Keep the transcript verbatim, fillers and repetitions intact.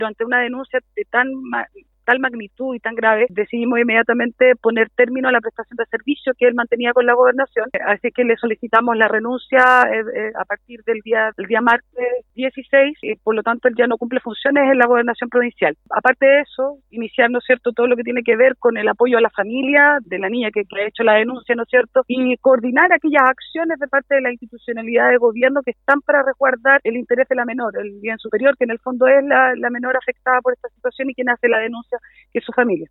Ante una denuncia de tan ma- tal magnitud y tan grave, decidimos inmediatamente poner término a la prestación de servicio que él mantenía con la gobernación. Así que le solicitamos la renuncia eh, eh, a partir del día del día martes dieciséis, y por lo tanto él ya no cumple funciones en la gobernación provincial. Aparte de eso, iniciar, ¿no es cierto?, todo lo que tiene que ver con el apoyo a la familia de la niña que, que ha hecho la denuncia, ¿no es cierto?, y coordinar aquellas acciones de parte de la institucionalidad de gobierno que están para resguardar el interés de la menor, el bien superior, que en el fondo es la, la menor afectada por esta situación y quien hace la denuncia, que es su familia.